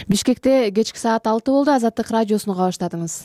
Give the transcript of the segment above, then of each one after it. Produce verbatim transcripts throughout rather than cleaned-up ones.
Бишкекте кечки саат алты болду. Азаттык радиосуну уга баштадыңыз.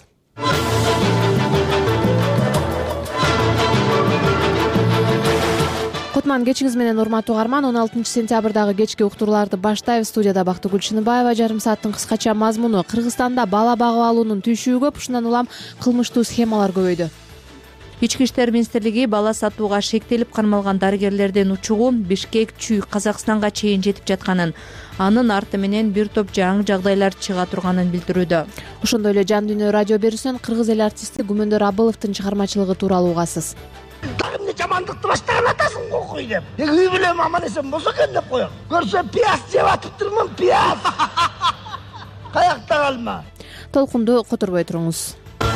Кутман кечиңиз менен, урматтуу угарман. он алтынчы сентябрдагы кечки уктурууларды баштайбыз. Студияда Бактыгүл Чыныбаева. Жарым сааттын кыскача мазмуну: Кыргызстанда бала багып алуунун түйшүгү көп, ушундан улам кылмыштуу схемалар көбөйдү. Ички иштер министрлиги бала сатууга шектелип кармалган дарыгерлердин учугу Бишкек, Чүй, Казакстанга чейин жетип жатканын, анын арты менен бир топ жаңы жагдайлар чыга турганын билдирүүдө. Ошондой эле Жан Дүйнө радио берүүсүнөн кыргыз эл артисти Гүмөндөр Абыловдун чыгармачылыгы тууралуу угасыз. Дагы эмне жамандыкты баштаган атасың го кой деп. Үй билем аман эсен болсо экен деп коём. Көрсө пияз жеп атыптырмын, пияз. Каякта калма. Толкунду которбой туруңуз.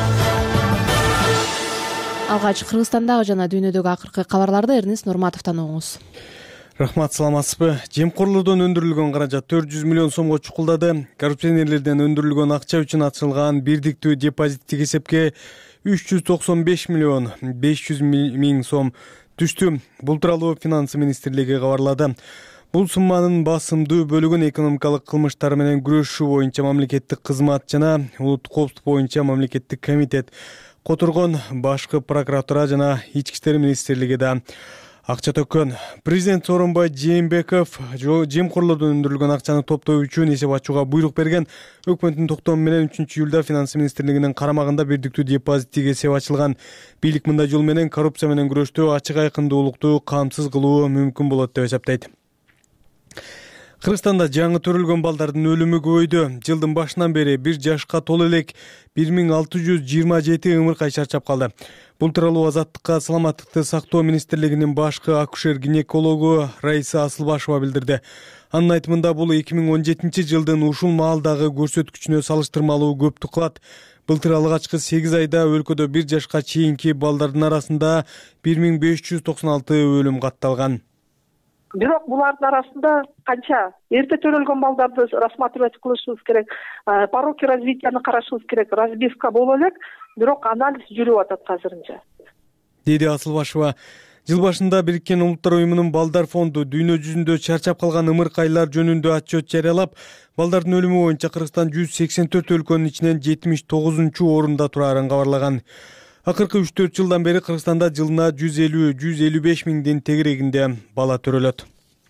Алгач Кыргызстандагы жана дүйнөдөгү акыркы кабарларды Эрнест Нурматовдон угуңуз. Рахмат, саламатсызбы? Жемкорлордон өндүрүлгөн каражат төрт жүз миллион сомго чукулдады. Коррупционерлерден өндүрүлгөн акча үчүн ачылган бирдиктүү депозиттик эсепке үч жүз токсон беш миллион беш жүз миң сом түштү. Бул тууралуу Финансы министрлиги кабарлады. Бул сумманын басымдуу бөлүгүн экономикалык кылмыштар менен күрөшүү боюнча мамлекеттик кызмат жана улуттук коопсуздук боюнча мамлекеттик комитет которгон. Башкы прокуратура жана Ички иштер министрлиги да акча төккөн. Президент Сооронбай Жээнбеков жемкорлордон өндүрүлгөн акчаны топтоо үчүн эсеп ачууга буйрук берген. Өкмөттүн токтому менен үчүнчү июлда Финансы министрлигинин карамагында бирдиктүү депозиттик эсеп ачылган. Бийлик мындай жол менен коррупция менен күрөштө ачык айкындуулукту камсыз кылуу мүмкүн болот деп эсептейт. Кыргызстанда жаңы төрөлгөн балдардын өлүмү көбөйдү. Жылдын башынан бери бир жашка толо элек бир миң алты жүз жыйырма жети ымыркай чарчап калды. Бул тууралуу Азаттыкка саламаттыкты сактоо министрлигинин башкы акушер-гинекологу Раиса Асылбашева билдирди. Анын айтымында бул эки миң он жетинчи жылдын ушул маалдагы көрсөткүчүнө салыштырмалуу көптүк кылат. Былтыр алгачкы сегиз айда өлкөдө бир жашка чейинки балдардын арасында бир миң беш жүз токсон алты өлүм катталган. Бирок булардын арасында канча эрте төрөлгөн балдарды рассматривать кылышыбыз керек, пороки развитияны карашыбыз керек, разбивка боло элек, бирок анализ жүрүп атат азырынча, деди Асылбашева. Жыл башында Бириккен Улуттар уюмунун балдар фонду дүйнө жүзүндө чарчап калган ымыркайлар жөнүндө отчет жарыялап, балдардын өлүмү боюнча Кыргызстан жүз сексен төрт өлкөнүн ичинен жетимиш тогузунчу орунда турарын кабарлаган. Акыркы үч төрт жылдан бери Кыргызстанда жылына жүз элүү — жүз элүү беш миңдин тегерегинде бала төрөлөт.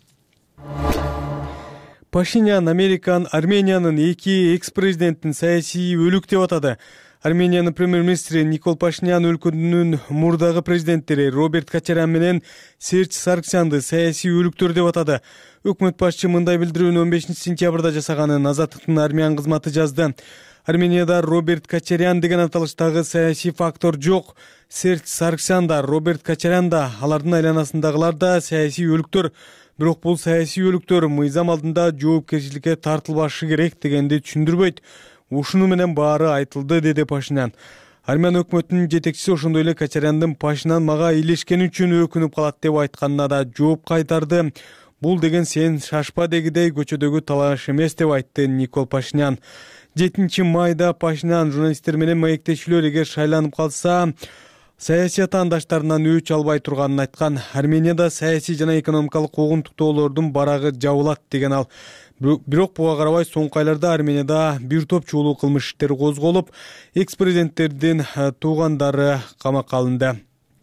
Пашинян Американ Армениянын эки экс-президентин саясий өлүк деп атады. Армениянын премьер-министри Никол Пашинян өлкөнүн мурдагы президенттери Роберт Кочарян менен Серж Саргсянды саясий өлүктөр деп атады. Өкмөт башчы мындай билдирүүнү он бешинчи сентябрда жасаганын Азаттыктын Армян кызматы жазды. Арменияда Роберт Кочарян деген аталыштагы саясий фактор жок. Серж Саргсян да, Роберт Кочарян да, алардын айланасындагылар да саясий өлүктөр. Бирок бул саясий өлүктөр мыйзам алдында жоопкерчиликке тартылбашы керек дегенди түшүндүрбөйт. Ушуну менен баары айтылды, деди Пашинян. Армян өкмөтүнүн жетекчиси ошондой эле Кочаряндын Пашинян мага илешкени үчүн өкүнүп калат деп айтканына да жооп кайтарды. Бул деген сен шашпа дегидей көчөдөгү талаш эмес деп айтты Никол Пашинян. жетинчи майда Пашинян журналисттер менен маектешүүлөр эгер шайланып калса, саясий атаандаштарынан өч албай турганын айткан. Арменияда саясий жана экономикалык куугунтуктоолордун барагы жабылат деген ал. Бирок буга карабай соңку айларда Арменияда бир топ чуулуу кылмыш иштери козголуп, экс-президенттердин туугандары камакка алынды.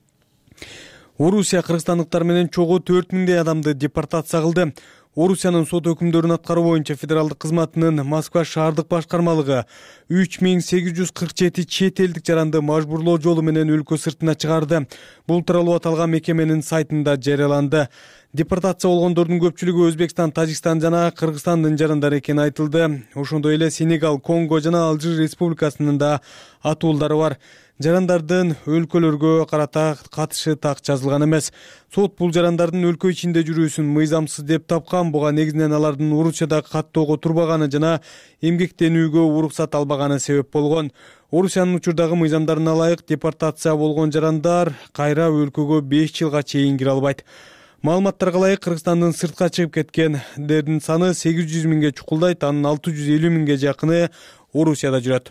Орусия кыргызстандыктар менен чогуу төрт миңдей адамды депортация кылды. Орусиянын сот өкүмдөрүн аткаруу боюнча федералдык кызматынын Москва шаардык башкармалыгы үч миң сегиз жүз кырк жети чет элдик жаранды мажбурлоо жолу менен өлкө сыртына чыгарды. Бул тууралуу аталган мекеменин сайтында жарыяланды. Депортация болгондордун көпчүлүгү Өзбекстан, Тажикстан жана Кыргызстандын жарандары экени айтылды. Ошондой эле Сенегал, Конго жана Алжир республикасынын да атуулдары бар. Жарандардын өлкөлөргө карата катышы так жазылган эмес. Сот бул жарандардын өлкө ичинде жүрүүсүн мыйзамсыз деп тапкан. Буга негизинен алардын Орусияда каттоого турбаганы жана эмгектенүүгө уруксат албаганы себеп болгон. Орусиянын учурдагы мыйзамдарына ылайык депортация болгон жарандар кайра өлкөгө беш жылга чейин кире албайт. Маалыматтарга ылайык Кыргызстандын сыртка чыгып кеткендердин саны сегиз жүз миңге чукулдайт, анын алты жүз элүү миңге жакыны Орусияда жүрөт.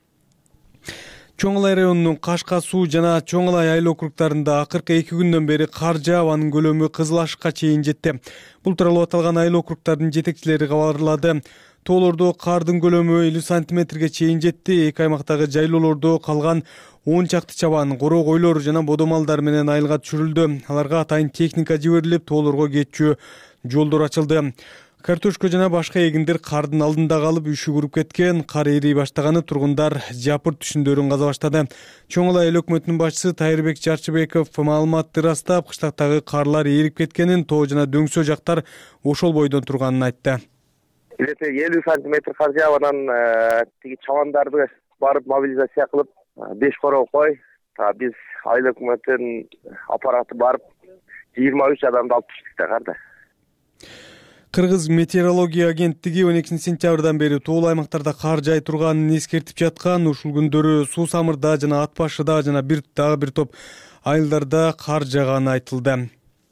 Чоңалай районунун Кашка суу жана Чоңалай айыл округдарында акыркы эки күндөн бери кар жаап, анын көлөмү Кызыл Ашыкка чейин жетти. Бул тууралуу аталган айыл округдардын жетекчилери кабарлады. Тоолордо кардын көлөмү элүү сантиметрге чейин жетти. Эки аймактагы жайлоолордо калган он чакты чабан, коро койлор жана бодомалдар менен айылга түшүрүлдү. Аларга атайын техника жиберилип, тоолорго кетчү жолдор ачылды. Картошка жана башка эгиндер кардын алдында калып үшүгүрүп кеткен. Кар эрий баштаганы тургундар жапырт түшүндөрүн каза баштады. Чоң Ала эл өкмөтүнүн башчысы Тайырбек Чарчыбеков маалыматты ырастап, кыштактагы карлар эрип кеткенин, тоо жана дөңсө жактар ошол бойдон турганын айтты. элүү сантиметр кар жаап, анан тиги чабандарды барып мобилизация кылып, беш коро кой, биз айыл өкмөтүнүн аппараты барып жыйырма үч адамды алып түштүк да карда. Кыргыз метеорология агенттиги он экинчи сентябрдан бери тоолуу аймактарда кар жай турганын эскертип жаткан. Ушул күндөрү Суу Самырда жана Ат Башыда жана бир дагы бир топ айылдарда кар жааганы айтылды.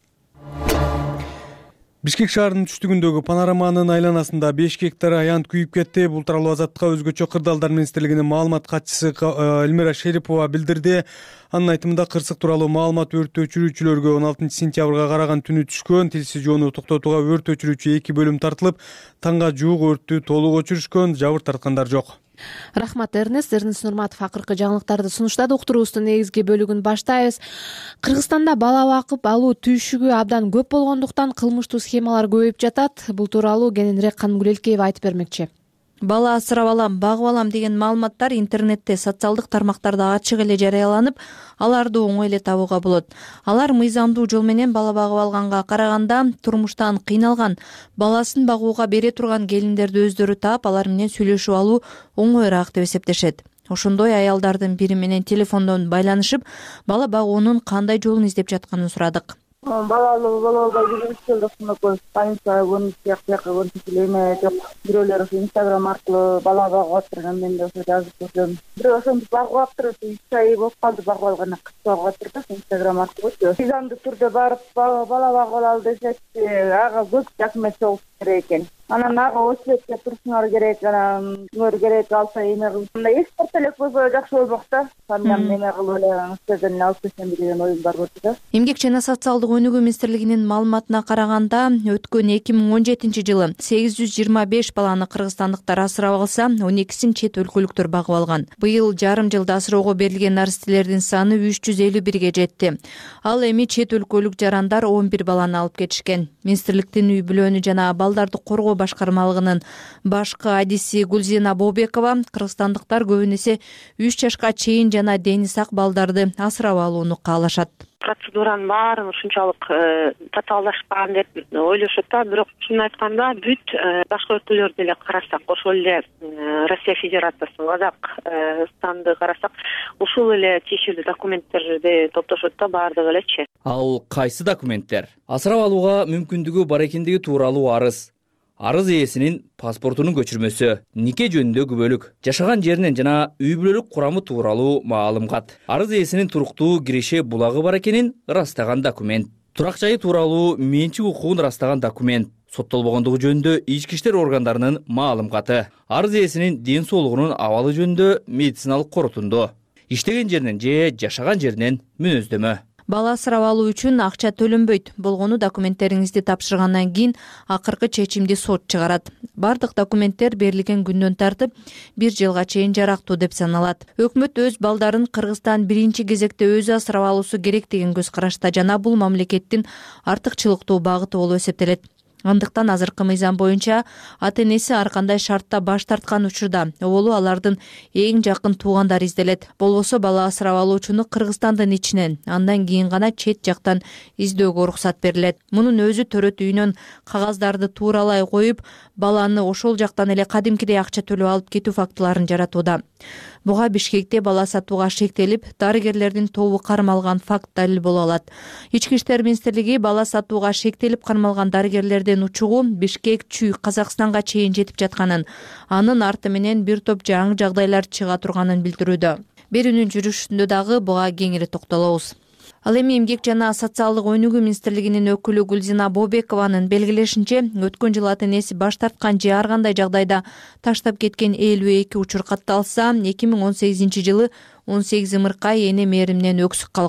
Бишкек шаарынын түштүгүндөгү Панораманын айланасында беш гектар аянт күйүп кетти. Бул тууралуу Азаттыкка өзгөчө кырдаалдар министрлигинин маалымат катчысы Элмира Шерипова билдирди. Анын айтымында кырсык тууралуу маалымат өрт өчүрүүчүлөргө он алтынчы сентябрга караган түнү түшкөн. Тилсиз жоону токтотууга өрт өчүрүүчү эки бөлүм тартылып, таңга жуук өрттү толук өчүрүшкөн, жабыр тарткандар жок. Рахмат Эрнест. Эрнест Нурматов акыркы жаңылыктарды сунуштады. Уктуруубуздун негизги бөлүгүн баштайбыз. Кыргызстанда бала бакып алуу түйшүгү абдан көп болгондуктан кылмыштуу схемалар көбөйүп жатат. Бул тууралуу кененирээк Канымгүл Элкеева айтып бермекчи. Бала асырап алам, багып алам деген маалыматтар интернетте, социалдык тармактарда ачык эле жарыяланып, аларды оңой эле табууга болот. Алар мыйзамдуу жол менен бала багып алганга караганда турмуштан кыйналган, баласын багууга бере турган келиндерди өздөрү таап, алар менен сүйлөшүп алуу оңоюраак деп эсептешет. Ошондой аялдардын бири менен телефондон байланышып, бала багуунун кандай жолун издеп жатканын сурадык. Балалуу боло албай жүрүп келдик, больница көрүнүп жакка көрүнүп элеме жок. Бирөөлөр ошо Инстаграм аркылуу бала багып атырган, мен да ошо жазып көрдүм. Бирөө ошентип багып аптыр, үч ай болуп калды багып алган, кыз багып атыр да Инстаграм аркылуу. Мыйзамдуу түрдө барып бала багып алалы десек, ага көп документ чогултуш керек экен. Анан ага очередке турушуңар керек, анан күнөр керек, алса эме кылып. Мындай эскорт элек болсо жакшы болмок да. Фамилиям эме кылып эле сиздерден алып келсем деген оюм бар болчу да. Эмгек жана социалдык өнүгүү министрлигинин маалыматына караганда, өткөн эки миң он жетинчи жылы сегиз жүз жыйырма беш баланы кыргызстандыктар асырап алса, он экисин чет өлкөлүктөр багып алган. Быйыл жарым жылда асыроого берилген наристелердин саны үч жүз элүү бирге жетти. Ал эми чет өлкөлүк жарандар он бир баланы алып кетишкен. Министрликтин үй бүлөнү жана балдарды коргоо башкармалыгынын башкы адиси Гүлзина Бобекова кыргызстандыктар көбүн эсе үч жашка чейин жана дени сак балдарды асырап алууну каалашат. Процедуранын баарын ушунчалык татаалдашкан деп ойлошот да, бирок чынын айтканда бүт башка өлкөлөрдү эле карасак, ошол эле Россия Федерациясынын Казакстанды карасак, ушул эле тиешелүү документтерди топтошот да, баардыгы элечи. Ал кайсы документтер? Асырап алууга мүмкүндүгү бар экендиги тууралуу арыз, арыз ээсинин паспортунун көчүрмөсү, нике жөнүндөгү күбөлүк, жашаган жеринен жана үй бүлөлүк курамы тууралуу маалымат, арыз ээсинин туруктуу киреше булагы бар экенин ырастаган документ, турак жайы тууралуу менчик укугун ырастаган документ, соттолбогондугу жөнүндө ички иштер органдарынын маалыматы, арыз ээсинин ден соолугунун абалы жөнүндө медициналык корутунду, иштеген жеринен же жашаган жеринен мүнөздөмө. Бала асырап алуу үчүн акча төлөнбөйт болгону документтериңизди тапшыргандан кийин акыркы чечимди сот чыгарат. Бардык документтер берилген күндөн тартып бир жылга чейин жарактуу деп саналат. Өкмөт өз балдарын Кыргызстан биринчи кезекте өзү асырап алуусу керек деген көз карашта жана бул мамлекеттин артыкчылыктуу багыты болуп эсептелет. Андыктан азыркы мыйзам боюнча ата энеси ар кандай шартта баш тарткан учурда оболу алардын эң жакын туугандары изделет. Болбосо бала асырап алуучуну Кыргызстандын ичинен, андан кийин гана чет жактан издөөгө уруксат берилет. Мунун өзү төрөт үйүнөн кагаздарды тууралай коюп, баланы ошол жактан эле кадимкидей акча төлөп алып кетүү фактыларын жаратууда. Буга Бишкекте бала сатууга шектелип, дарыгерлердин тобу кармалган факт далил боло алат. Ички иштер министрлиги бала сатууга шектелип кармалган дарыгерлердин учугу Бишкек, Чүй, Казакстанга чейин жетип жатканын, анын арты менен бир топ жаңы жагдайлар чыга турганын билдирүүдө. Берүүнүн жүрүшүндө дагы буга кеңири токтолобуз. Ал эми Эмгек жана социалдык өнүгүү министрлигинин өкүлү Гүлзина Бобекованын белгилешинче, өткөн жылы ата энеси баш тарткан же ар кандай жагдайда таштап кеткен элүү эки учур катталса, эки миң он сегизинчи жылы он сегиз ымыркай эне мээриминен өксүк калган.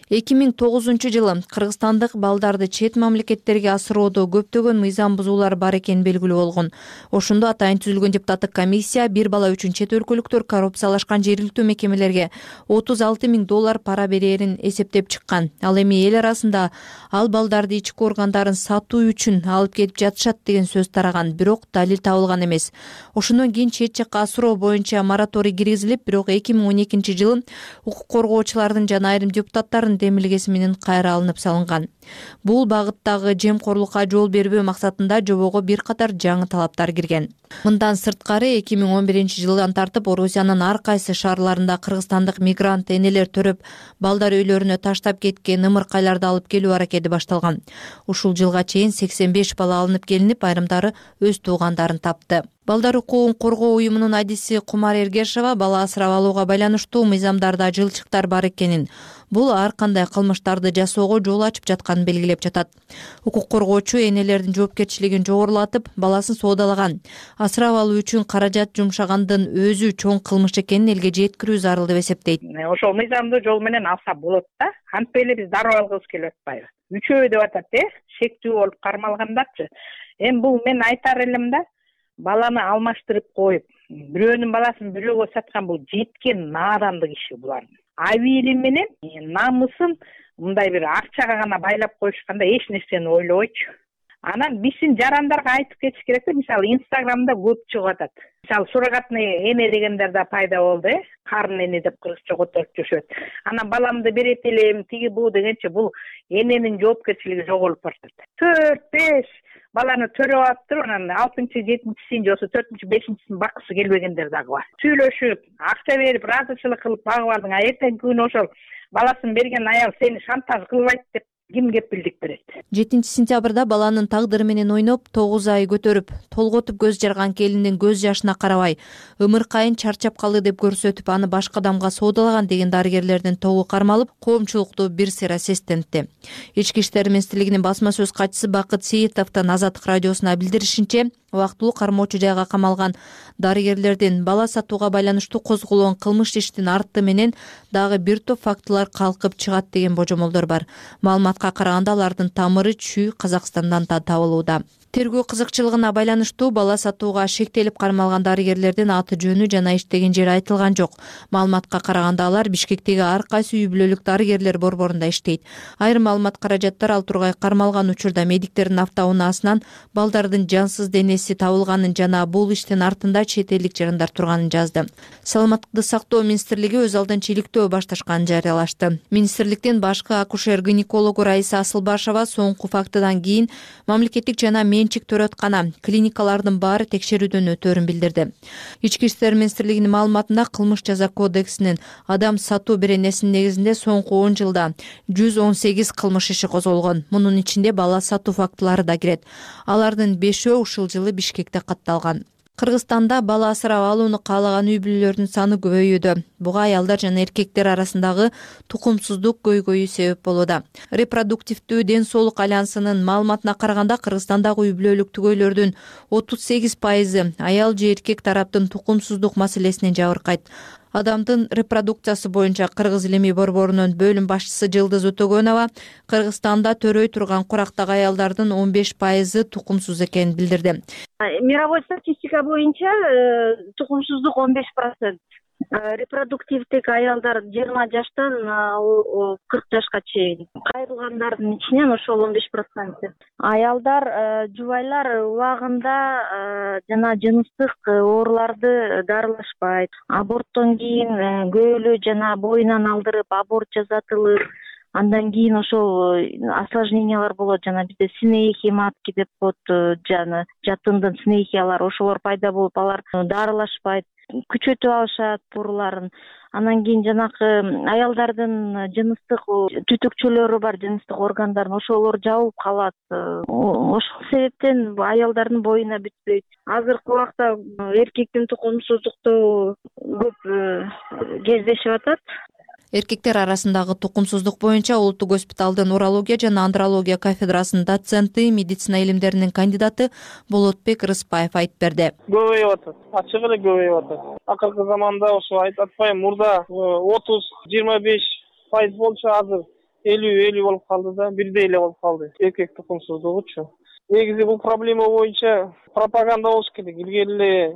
эки миң тогузунчу жылы кыргызстандык балдарды чет мамлекеттерге асыроодо көптөгөн мыйзам бузуулар бар экени белгилүү болгон. Ошондо атайын түзүлгөн депутаттык комиссия бир бала үчүн чет өлкөлүктөр коррупциялашкан жергиликтүү мекемелерге отуз алты миң доллар пара берерин эсептеп чыккан. Ал эми эл арасында ал балдарды ички органдарын сатуу үчүн алып келип жатышат деген сөз тараган, бирок далил табылган эмес. Ошондон кийин чет жакка асыроо боюнча мораторий киргизилип, бирок эки миң он экинчи жылы укук коргоочулардын жана айрым депутаттардын демилгеси менен кайра алынып салынган. Бул багыттагы жемкорлукка жол бербөө максатында жобого бир катар жаңы талаптар кирген. Мындан сырткары эки миң он биринчи жылдан тартып Орусиянын ар кайсы шаарларында кыргызстандык мигрант энелер төрөп балдар үйлөрүнө таштап кеткен ымыркайларды алып келүү аракети башталган. Ушул жылга чейин сексен беш бала алынып келинип, айрымдары өз туугандарын тапты. Балдар укугун коргоо уюмунун адиси Кумар Эргешова бала асырап алууга байланыштуу мыйзамдарда жылчыктар бар экенин, бул ар кандай кылмыштарды жасоого жол ачып жатканын белгилеп жатат. Укук коргоочу энелердин жоопкерчилигин жогорулатып, баласын соодалаган, асырап алуу үчүн каражат жумшагандын өзү чоң кылмыш экенин элге жеткирүү зарыл деп эсептейт. Ошол мыйзамдуу жол менен алса болот да. Антип эле биз дароо алгыбыз келип атпайбы. Үчөө деп атат, э, шектүү болуп кармалгандарчы. Эми бул мен айтар элем да, баланы алмаштырып коюп, бирөөнүн баласын бирөөгө саткан бул жеткен наадандык иши булар. Абийли менен намысын мындай бир акчага гана байлап коюшканда эч нерсени ойлобойчу. Анан бисин жарандарга айтып кетиш керек да, мисалы Инстаграмда көп чыгып атат. Мисалы суррогатный эне дегендер да пайда болду, э, карын эне деп кыргызча которуп жүрүшөт. Анан баламды берет элем, тиги бу дегенче бул эненин жоопкерчилиги жогорулуп баратат. төрт беш баланы төрөп алыптыр, анан алтынчы, жетинчисин же болбосо төртүнчү, бешинчисин баккысы келбегендер дагы бар. Сүйлөшүп, акча берип, ыраазычылык кылып багып алдың, а эртеңки күнү ошол баласын берген аял сени шантаж кылбайт деп ким кепилдик берет? жетинчи сентябрда баланын тагдыры менен ойноп, тогуз ай көтөрүп, толготуп көз жарган келиндин көз жашына карабай, ымыркайын чарчап калды деп көрсөтүп, аны башка адамга соодалаган деген дарыгерлердин тобу кармалып, коомчулукту бир сыйра сестентти. Ички иштер министрлигинин басма сөз катчысы Бакыт Сейитовдун Азаттык радиосуна билдиришинче, убактылуу кармоочу жайга камалган дарыгерлердин бала сатууга байланыштуу козголгон кылмыш иштин арты менен дагы бир топ фактылар калкып чыгат деген божомолдор бар. Маалыматка караганда алардын тамыры чүй Казакстандан да табылууда. Тергөө кызыкчылыгына байланыштуу бала сатууга шектелип кармалган дарыгерлердин аты жөнү жана иштеген жери айтылган жок. Маалыматка караганда алар Бишкектеги ар кайсы үй бүлөлүк дарыгерлер борборунда иштейт. Айрым маалымат каражаттар ал тургай кармалган учурда медиктердин автоунаасынан балдардын жансыз денеси табылганын жана бул иштин артында чет элдик жарандар турганын жазды. Саламаттыкты сактоо министрлиги өз алдын чиликтөө башташканын жарыялашты. Министрликтин башкы акушер-гинекологу Раиса Асылбашева соңку фактыдан кийин мамлекеттик жана менчик төрөткана клиникалардын баары текшерүүдөн өтөөрүн билдирди. Ички иштер министрлигинин маалыматында кылмыш жаза кодексинин адам сатуу беренесинин негизинде соңку он жылда жүз он сегиз кылмыш иши козголгон. Мунун ичинде бала сатуу фактылары да кирет. Алардын бешөө ушул жылы Бишкекте катталган. Кыргызстанда бала асырап алууну каалаган үй бүлөлөрдүн саны көбөйүүдө. Буга аялдар жана эркектер арасындагы тукумсуздук көйгөйү себеп болууда. Репродуктивдүү ден соолук альянсынын маалыматына караганда Кыргызстандагы үй бүлөлүк түгөйлөрдүн отуз сегиз пайызы аял же эркек тараптын тукумсуздук маселесинен жабыркайт. Адамдын репродукциясы боюнча Кыргыз Илимий борборунун бөлүм башчысы Жылдыз Өтөгөнова Кыргызстанда төрөй турган курактагы аялдардын он беш пайызы тукумсуз экенин билдирди. Мировой статистика боюнча тукумсуздук он беш процент. Репродуктивдик аялдар жыйырма жаштан кырк жашка чейин. Кайрылгандардын ичинен ошол он беш процент. Аялдар, жубайлар убагында жана жыныстык ооруларды дарылашпайт. Аборттон кийин көөлү жана боюнан алдырып аборт жасатылып, андан кийин ошол осложнениялар болот, жана бизде снехи матки деп коет, жана жатындын снехиялар, ошолор пайда болуп, алар дарылашпайт, күчөтүп алышат ооруларын. Анан кийин жанакы аялдардын жыныстык түтүкчөлөрү бар, жыныстык органдарын, ошолор жабылып калат. Ошол себептен аялдардын боюна бүтпөйт. Азыркы убакта эркектин тукумсуздукту көп кездешип атат. Эркектер арасындагы тукумсуздук боюнча Улуттук госпиталдын урология жана андрология кафедрасынын доценти, медицина илимдеринин кандидаты Болотбек Рыспаев айтып берди. Көбөйүп атат, ачык эле көбөйүп атат. Акыркы заманда ошо айтып атпайм, мурда отуз жыйырма беш пайыз болчу, азыр элүү элүү болуп калды да, бирдей эле болуп калды эркек тукумсуздугучу. Негизи бул проблема боюнча пропаганда болуш керек. Илгери эле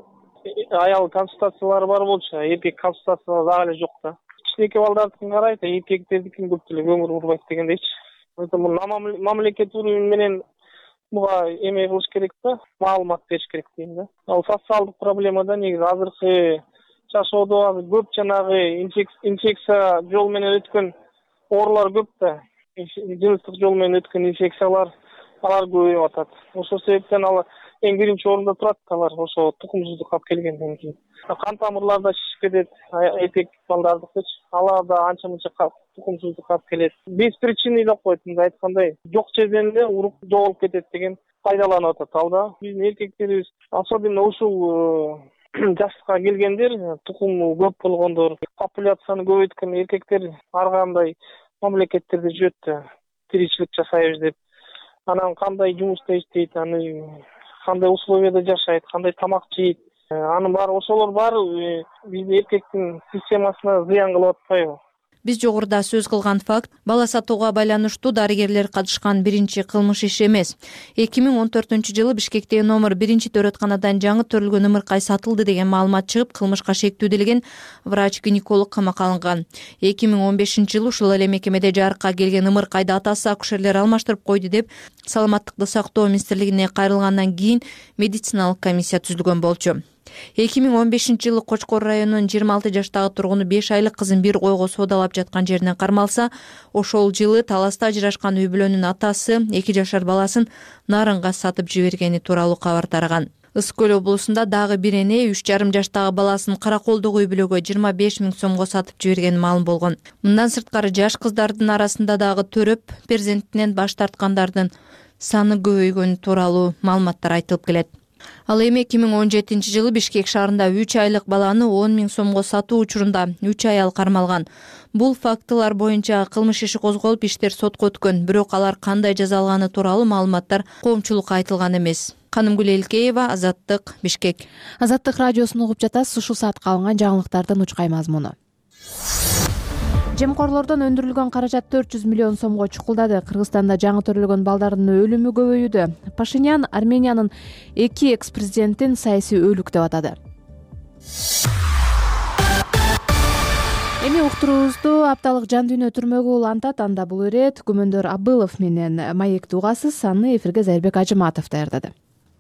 аял консультациялары бар болчу, эркек консультациялары дагы эле жок да. Кичинекей балдардыкын карайт, эркектердикин көп деле көңүл бурбайт дегендейчи. Поэтому мамлекет уровень менен буга эме кылыш керек да, маалымат бериш керек дейм да. Ал социалдык проблема да, негизи азыркы жашоодо көп жанагы инфекция жол менен өткөн оорулар көп да. Жыныстык жол менен өткөн инфекциялар алар көбөйүп атат. Ошол себептен ал эң биринчи орунда турат алар, ошо тукумсуздукка алып келгенден кийин. Кан тамырлары да шишип кетет, эркек балдардыкычы. Алар да анча мынча тукумсуздукка алып келет. Без причины деп коет, мындай айткандай, жок жерден эле уруп жоголуп кетет деген пайдаланып атат ал да. Биздин эркектерибиз, особенно ушул жаштыкка келгендер, тукуму көп болгондор, популяцияны көбөйткөн эркектер ар кандай мамлекеттерде жүрөт да, тиричилик жасайбыз деп. Анан кандай жумушта иштейт, аны кандай условияда жашайт, кандай тамак жейт, анын баары, ошолор баары биздин эркектин системасына зыян кылып атпайбы? Биз жогоруда сөз кылган факт бала сатууга байланыштуу дарыгерлер катышкан биринчи кылмыш иши эмес. эки миң он төртүнчү жылы Бишкектеги номер биринчи төрөтканадан жаңы төрөлгөн ымыркай сатылды деген маалымат чыгып, кылмышка шектүүделген врач-гинеколог камакка алынган. эки миң он бешинчи жылы ушул эле мекемеде жарыкка келген ымыркайды атасы акушерлер алмаштырып койду деп Саламаттыкты сактоо министрлигине кайрылгандан кийин медициналык комиссия түзүлгөн болчу. эки миң он бешинчи жылы Кочкор районунун жыйырма алты жаштагы тургуну беш айлык кызын бир койго соодалап жаткан жеринен кармалса, ошол жылы таласта ажырашкан үй бүлөнүн атасы эки жашар баласын нарынга сатып жибергени тууралуу кабар тараган. Ысык көл облусунда дагы бир эне үч жарым жаштагы баласын Караколдогу үй бүлөгө жыйырма беш миң сомго сатып жибергени маалым болгон. Мындан сырткары жаш кыздардын арасында дагы төрөп перзентинен баш тарткандардын саны көбөйгөнү тууралуу маалыматтар айтылып келет. Ал эми эки миң он жетинчи жылы Бишкек шаарында үч айлык баланы он миң сомго сатуу учурунда үч аял кармалган. Бул фактылар боюнча кылмыш иши козголуп, иштер сотко өткөн, бирок алар кандай жазаланганы тууралуу маалыматтар коомчулукка айтылган эмес. Канымгүл Элкеева, Азаттык, Бишкек. Азаттык радиосун угуп жатасыз. Ушул саатка алынган жаңылыктардын учкай мазмуну. Жемкорлордон өндүрүлгөн каражат төрт жүз миллион сомго чукулдады. Кыргызстанда жаңы төрөлгөн балдардын өлүмү көбөйүүдө. Пашинян Армениянын эки экс-президентин саясий өлүк деп атады. Эми уктуруубузду апталык жан дүйнө түрмөгү улантат. Анда бул ирет Күмөндөр Абылов менен маекти угасыз. Аны эфирге Зайырбек Ажыматов даярдады.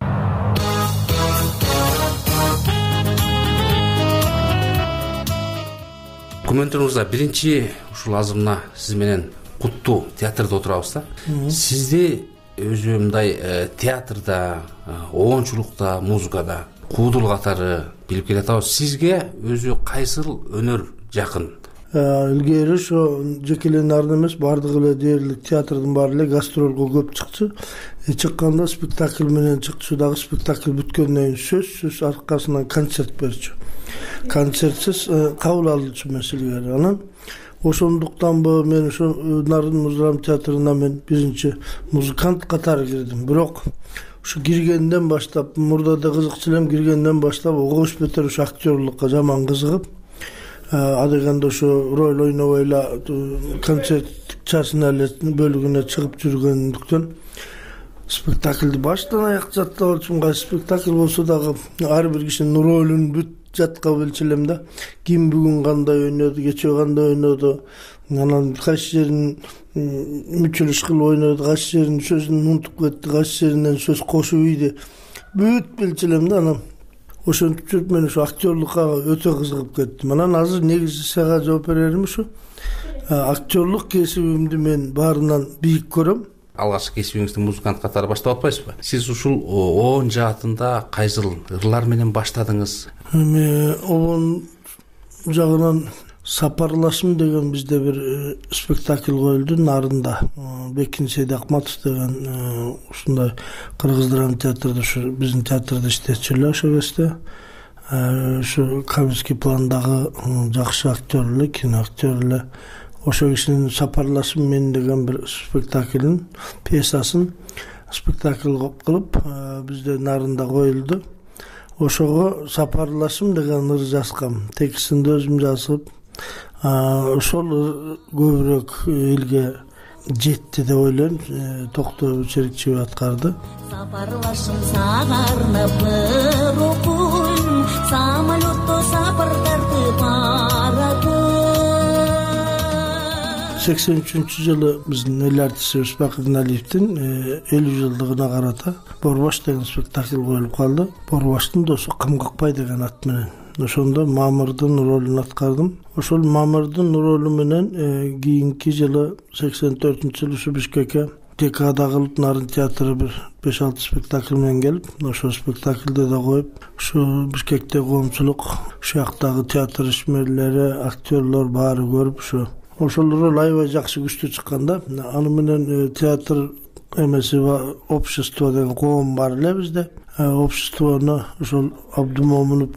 Күмөндөр мырза, биринчи ушул азыр мына сиз менен куттуу театрда отурабыз да. Сизди өзү мындай театрда, оончулукта, музыкада куудул катары билип келатабыз. Сизге өзү кайсыл өнөр жакын? Илгери ошо жекелеген арын эмес, баардыгы эле дээрлик театрдын баары эле гастролго көп чыкчу. Чыкканда спектакль менен чыкчу, дагы спектакль бүткөндөн кийин сөзсүз аркасынан концерт берчү. Концертсиз кабыл алуучу эмес илгери. Анан ошондуктанбы мен ошо Нарын музыка театрына мен биринчи музыкант катары кирдим. Бирок ушу киргенден баштап, мурда да кызыкчу элем, киргенден баштап огош бетер ушу актерлукка жаман кызыгып, адегенде ошо роль ойнобой эле концерт часына эле бөлүгүнө чыгып жүргөндүктөн спектакльди баштан аяк жаттап алчумун. Кайсы спектакль болсо дагы ар бир кишинин ролун бүт жатка билчү элем да. Ким бүгүн кандай ойноду, кечээ кандай ойноду, анан кайсы жерин мүчөлүш кылып ойноду, кайсы жерин сөзүн унутуп кетти, кайсы жеринен сөз кошуп ийди, бүт билчү элем да. Анан ошентип жүрүп мен ошо актерлукка өтө кызыгып кеттим. Анан азыр негизи сага жооп берерим ушу. Актерлук кесибимди мен баарынан бийик көрөм. Алгачкы кесибиңизди музыкант катары баштап атпайсызбы? Сиз ушул оон жаатында кайсыл ырлар менен баштадыңыз? Эми оон жагынан Сапарлашым деген бизде бир спектакль коюлду Нарында. Бекин Сейдакматов деген ушундай кыргыз драма театрда, ушу биздин театрда иштечү эле ошол кезде. Ушу коммерческий пландагы жакшы актер эле, кино актер эле. Ошол кишинин Сапарлашым мен деген бир спектаклин, пьесасын спектакль кылып бизде Нарында коюлду. Ошого Сапарлашым деген ыр жазгам. Текстинди өзүм жазып, ошол көбүрөөк элге жетти деп ойлойм. Токтоо Черикчиев аткарды. Сапарлашым сагарнап бир окуйм, самолетто сапар тартып баратым. сексен үчүнчү жылы биздин эл артисибиз Бакыт Налиевдин элүү жылдыгына карата Борбаш деген спектакль коюлуп калды. Борбаштын досу Кым какпай деген ат менен. Ошондо Мамырдын ролун аткардым. Ошол Мамырдын ролу менен кийинки жылы сексен төртүнчү жылы ушу Бишкекке декада кылып Нарын театры бир беш алты спектакль менен келип, ошол спектакльде да коюп, ушу Бишкекте коомчулук, ушул жактагы театр ишмерлери, актерлор баары көрүп, ушу ошол роль аябай жакшы күчтүү чыккан да. Аны менен театр эмеси общество деген коом бар эле бизде. Обществону ошол Абдумомунов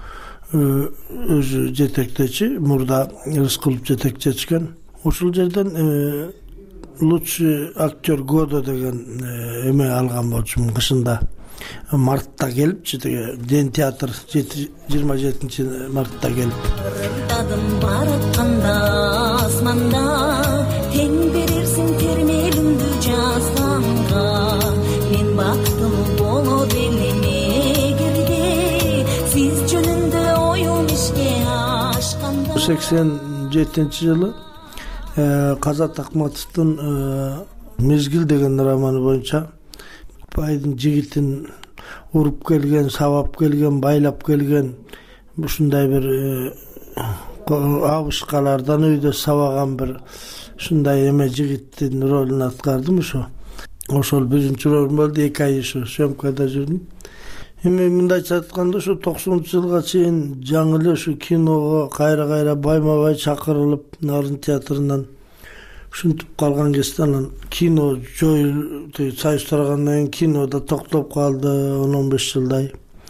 өзү жетектечи, мурда Рыскулов жетектечкен. Ошол жерден лучший актер года деген эме алган болчумун кышында. Мартта келипчи, Ден театр жыйырма жетинчи мартта келип. Тадым баратканда асманда, тең берерсиң термелимди жазганга. Мен бактылуу боло белем эгерде, сиз жөнүндө оюм ишке ашканда. сексен жетинчи жылы Казат Акматовдун Мезгил деген романы боюнча байдын жигитин уруп келген, сабап келген, байлап келген, ушундай бир абышкалардан өйдө сабаган бир ушундай эме жигиттин ролун аткардым. Ошо ошол биринчи рол болду. эки ай ушу съемкада жүрдүм. Эми мындайча айтканда ушу токсонунчу жылга чейин жаңы эле ушу киного кайра кайра байма бай чакырылып Нарын театрынан ушинтип калган кезде анан кино жоюл союз тарагандан кийин кино да токтоп калды он он беш жылдай.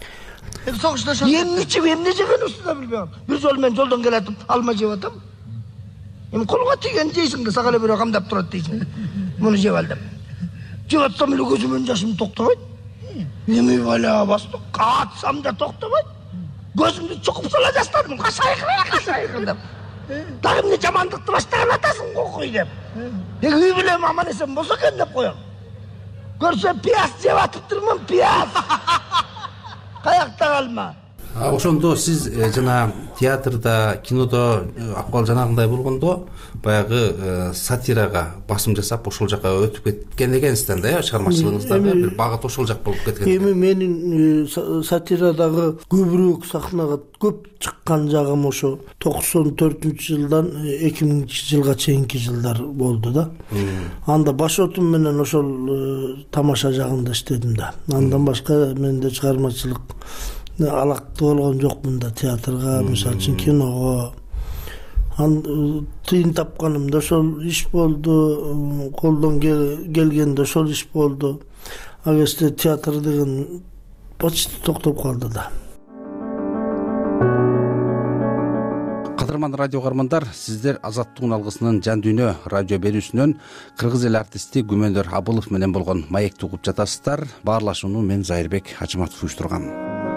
Эмне ичип эмне жегенибизди да билбейм. Бир жолу мен жолдон келатып алма жеп атам. Эми колуңа тийген жейсиң да сага эле бирөө камдап турат дейсиң. Муну жеп ал деп. Жеп атсам эле көзүмөн жашым токтобойт. Эми бала бастык катсам да токтобойт. Көзүмдү чукуп сала жастадым. Кашайкыра кашайкыр деп. Дагы эмне жамандыкты баштаган атасың кокуй деп. Үй бүлөм аман эсен болсо экен деп коем. Көрсө пияз жеп атыптырмын, пияз. Каякта калма. Ошондо сиз жана театрда, кинодо акыбал жанагындай болгондо баягы сатирага басым жасап ошол жака өтүп кеткен экенсиз да, чыгармачылыгыңызда бир багыт ошол жак болуп кеткен. Эми менин сатирадагы көбүрөөк сахнага көп чыккан жагым ошо токсон төртүнчү жылдан эки миңинчи жылга чейинки жылдар болду да. Анда башотум менен ошол тамаша жагында иштедим да. Андан башка менде чыгармачылык алакты болгон жокмун да театрга, мисалы үчүн киного. Тыйын тапканымда ошол иш болду, колдон келгенде ошол иш болду. А кезде театр деген почти токтоп калды да. Кадырман радио каармандар, сиздер Азаттыктын алгысынын Жан дүйнө радио берүүсүнөн кыргыз эл артисти Күмөндөр Абылов менен болгон маекти угуп жатасыздар. Баарлашууну мен Зайырбек Ачыматов уюштургам.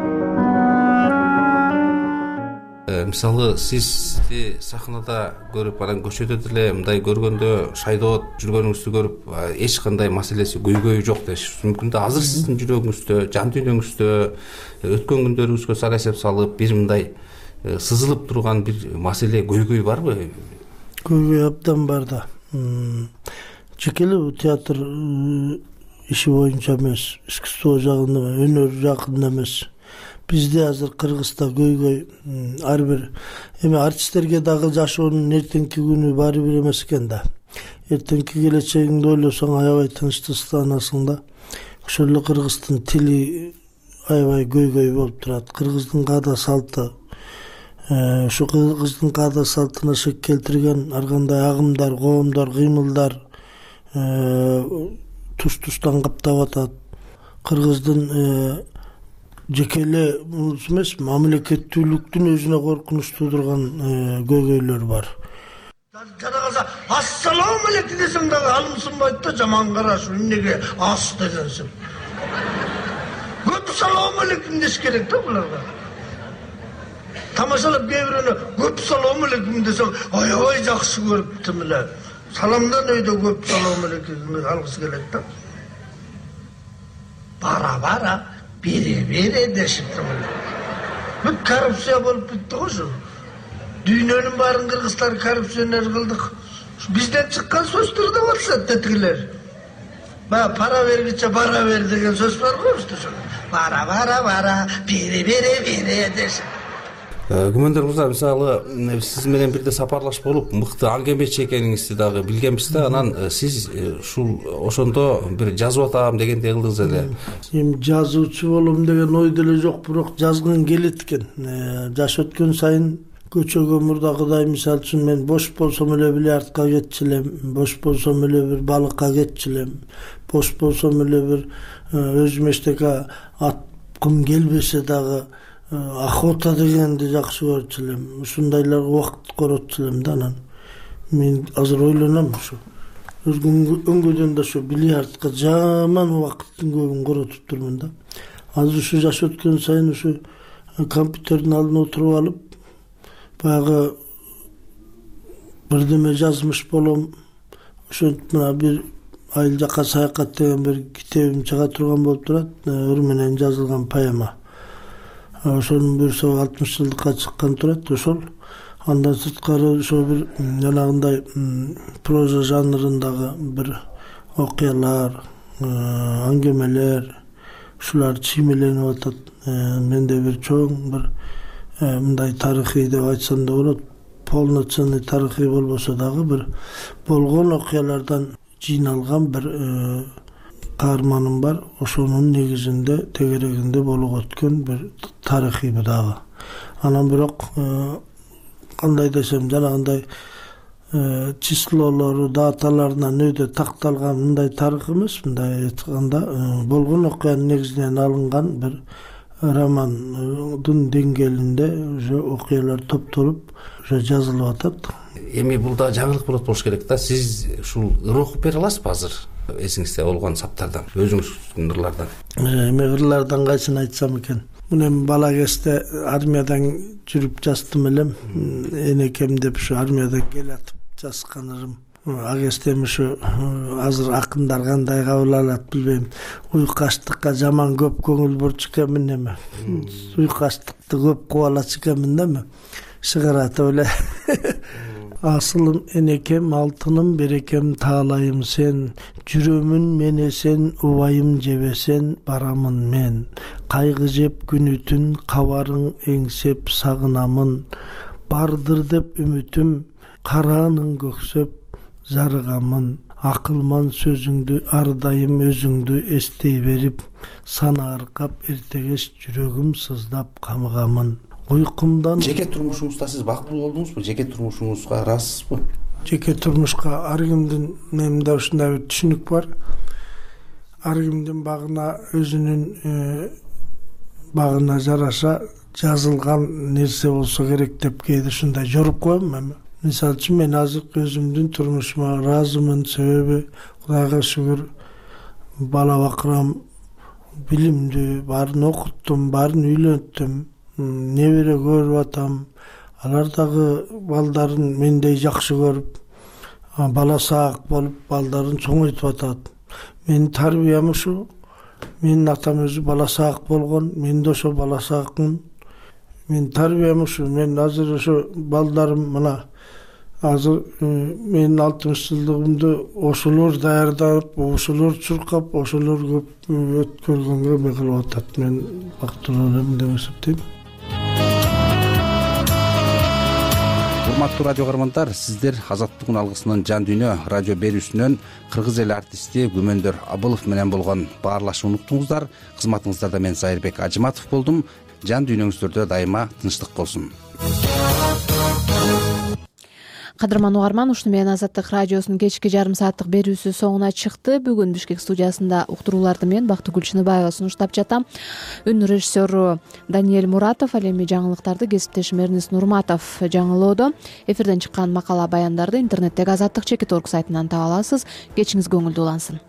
Мисалы сизди сахнада көрүп, анан көчөдө деле мындай көргөндө шайдоот жүргөнүңүздү көрүп эч кандай маселеси көйгөйү жок дешиш мүмкүн да. Азыр сиздин жүрөгүңүздө, жан дүйнөңүздө өткөн күндөрүңүзгө сара эсеп салып бир мындай сызылып турган бир маселе, көйгөй барбы? Көйгөй абдан бар да. Жекеле театр иши боюнча эмес, искусство жагында, өнөр жагында эмес. Бизде азыр Кыргызда көйгөй ар бир эми артисттерге дагы жашоонун эртеңки күнү баары бир эмес экен да. Эртеңки келечегиңди ойлосоң аябай тынчтанасың да. Ошол эле кыргыздын тили аябай көйгөй болуп турат. Кыргыздын каада салты, ушу кыргыздын каада салтына шек келтирген ар кандай агымдар, коомдор, кыймылдар туш-туштан каптап атат. Кыргыздын жекеле эмес, мамлекеттүүлүктүн өзүнө коркунуч туудурган көйгөйлөр бар. Жана калса ассалам алейкум десең дагы алымсынбайт да, жаман караш, эмнеге ас дегенсиң. Көп салам алейкум деш керек да буларга. Тамашалап кээ бирөөнө көп салам алейкум десең аябай жакшы көрүптүм эле. саламдан өйдө көп салам элекин алгысы келет да. Бара бара бере бере дешиптир. Бүт коррупция болуп бүттү го ушу. Дүйнөнүн баарын кыргыздар коррупционер кылдык. Бизден чыккан сөздөр да болсо тетигилер. Ба пара бергиче бара бер деген сөз бар го ушу. Бара бара бара бере бере бере дешип. Күмөндөр мырза, мисалы сиз менен бирде сапарлашып болуп мыкты аңгемечи экениңизди дагы билгенбиз да, анан сиз ушул ошондо бир жазып атам дегендей кылдыңыз эле. Эми жазуучу болом деген ой деле жок, бирок жазгым келет экен. Жаш өткөн сайын көчөгө мурдагыдай мисалы үчүн мен бош болсом эле бильярдка кетчү элем, бош болсом эле бир балыкка кетчү элем, бош болсом эле бир өзүм эчтеке аткым келбесе дагы охота дегенди жакшы көрчү элем. Ушундайларга убакыт коротчу элем да. Анан мен азыр ойлоном ушу өңгөдөн да ушу бильярдка жаман убакыттын көбүн коротуп турмун да. Азыр ушу жаш өткөн сайын ушу компьютердин алдына отуруп алып баягы бирдеме жазмыш болом. Ошентип мына бир айыл жака саякат деген бир китебим чыга турган болуп турат. Өр менен жазылган поэма. Ошонун бир соо алтымыш жылдыкка чыккан турат. Ошол андан сырткары ошо бир жанагындай проза жанрындагы бир окуялар, аңгемелер ушулар чиймеленип атат. Менде бир чоң бир мындай тарыхый деп айтсам да болот. Полноценный тарыхый болбосо дагы бир болгон окуялардан жыйналган бир каарманым бар. Ошонун негизинде тегерегинде болуп өткөн бир тарыхый дагы. Анан бирок кандай десем жанагындай числолору, даталарынан өйдө такталган мындай тарых эмес, мындай айтканда болгон окуянын негизинен алынган бир романдын деңгээлинде уже окуялар топтолуп уже жазылып атат. Эми бул да жаңылык болот болуш керек да. Сиз ушул ыр окуп бере аласызбы азыр? Эсиңизде болгон саптардан, өзүңүздүн ырлардан. Эми ырлардан кайсын айтсам экен? Мен бала кезде армиядан жүрүп жаздым элем. Энекем деп ушу армиядан келатып жазган ырым. Ага кезде ушу азыр акындар кандай кабыл алат билбейм. Уйкаштыкка жаман көп көңүл бурчу экенмин эми. Уйкаштыкты көп кубалачу экенмин да эми. Шыгарат эле. Асылым энекем, алтыным берекем таалайым сен, жүрөмүн мене сен, убайым жебесен, барамын мен. Кайгы жеп күнү түн, кабарың эңсеп сагынамын. Бардыр деп үмүтүм, караанын көксөп зарыгамын. Акылман сөзүңдү ардайым өзүңдү эстей берип, сана аркап эртегеш жүрөгүм сыздап камыгамын. Уйкумдан жеке турмушуңузда сиз бактылуу болдуңузбу? Жеке турмушуңузга ыраазсызбы? Жеке турмушка ар кимдин менде ушундай бир түшүнүк бар. Ар кимдин багына өзүнүн багына жараша жазылган нерсе болсо керек деп кээде ушундай жоруп коем эми. Мисалы үчүн мен азыр өзүмдүн турмушума ыраазымын. Себеби Кудайга шүгүр бала бакырам, билимдүү, баарын окуттум, баарын үйлөнттүм. Небере көрүп атам. Алар дагы балдарын мендей жакшы көрүп, бала саак болуп, балдарын чоңойтуп атат. Менин тарбиям ушу. Менин атам өзү бала саак болгон, мен да ошо бала саакмын. Менин тарбиям ушу. Мен азыр ошо балдарым мына азыр менин алтымыш жылдыгымды ошолор даярдап, ошолор чуркап, ошолор көп өткөргөнгө эме кылып атат. Мен бактылуу элем деп эсептейм. Урматтуу радио көрөрмандар, сиздер Азаттыктын алгысынын жан дүйнө радио берүүсүнөн кыргыз эл артисти Күмөндөр Абылов менен болгон баарлашууну уктуңуздар. Кызматыңыздарда мен Сайырбек Ажыматов болдум. Жан дүйнөңүздөрдө дайыма тынчтык болсун. Кадырман угарман, ушуну менен Азаттык радиосунун кечки жарым сааттык берүүсү соңуна чыкты. Бүгүн Бишкек студиясында уктурууларды мен Бактыгүл Чыныбаева сунуштап жатам. Үн режиссеру Даниэль Муратов, ал эми жаңылыктарды кесиптешим Эрнис Нурматов жаңылоодо. Эфирден чыккан макала баяндарды интернеттеги азаттык чекит орг сайтынан таба аласыз. Кечиңиз көңүлдүү улансын.